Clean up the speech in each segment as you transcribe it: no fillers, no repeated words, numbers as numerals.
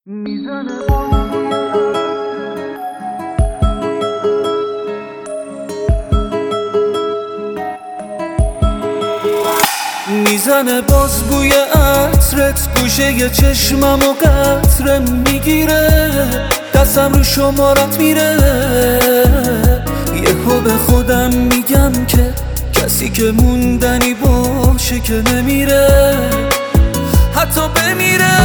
میزنه باز بوی عطرت گوشه ی چشمم و قطره میگیره، دستم رو شمارت میره. یهو به خودم میگم که کسی که موندنی باشه که نمیره، حتی بمیره.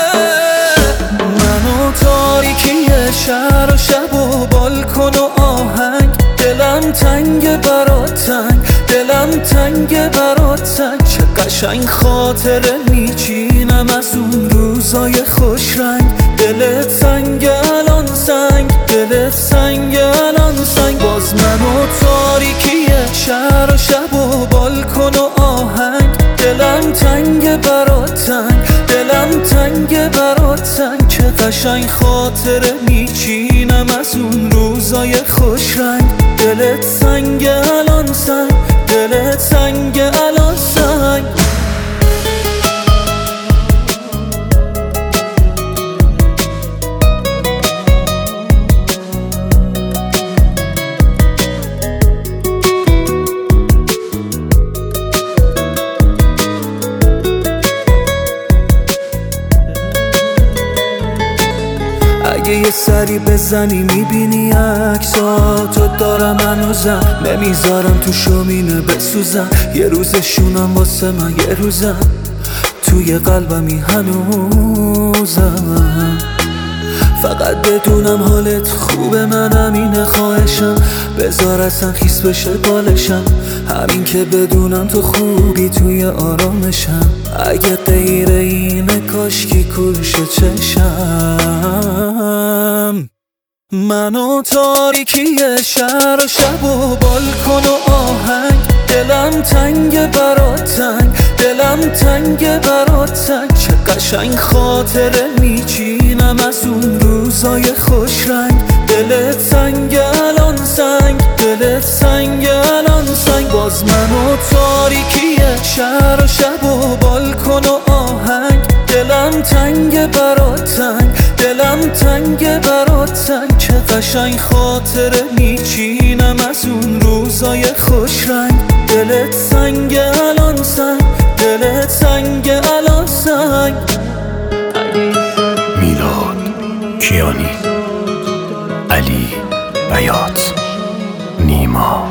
من و تاریکی شهر و شب و بالکن و آهنگ، دلم تنگ برات تنگ، دلم تنگ برات تنگ. چه قشنگ خاطره میچینم از اون روزای خوش رنگ. دلت سنگ الان سنگ، دلت سنگ الان سنگ. باز من و تاریکی شهر و شب و بالکن و آهنگ، دلم تنگ برات تنگ، دلم تنگ برات تنگ. چه قشنگ خاطره میچینم از اون روزای خوش رنگ. دلت سنگ الان سنگ، دلت سنگ الان سنگ. اگه یه سری بزنی میبینی عکساتو دارم هنوزم، نمیذارم تو شومینه بسوزم. یه روزشونم واسه من یه روزم، توی قلبمی هنوزم. فقط بدونم حالت خوبه، من همینه خواهشم. بذار اصلا خیس بشه بالشم، همین که بدونم تو خوبی توی آرامشم. اگه غیر اینه کاشکی کورشه چشم. من و تاریکی شهر و شب و بالکن و آهنگ، دلم تنگ برات تنگ، دلم تنگ برات تنگ. چه قشنگ خاطره میچینم از اون روزای خوش رنگ. دلت سنگ الان سنگ، دلت سنگ الان سنگ. باز من و تاریکی شهر و شب و بالکن و آهنگ، دلم تنگ برات تنگ، دلم تنگ برات تنگ. چه قشنگ خاطره میچینم از اون روزای خوش رنگ. دلت سنگ الان سنگ، دلت سنگ الان سنگ. میلاد کیانی، علی بیات، نیما.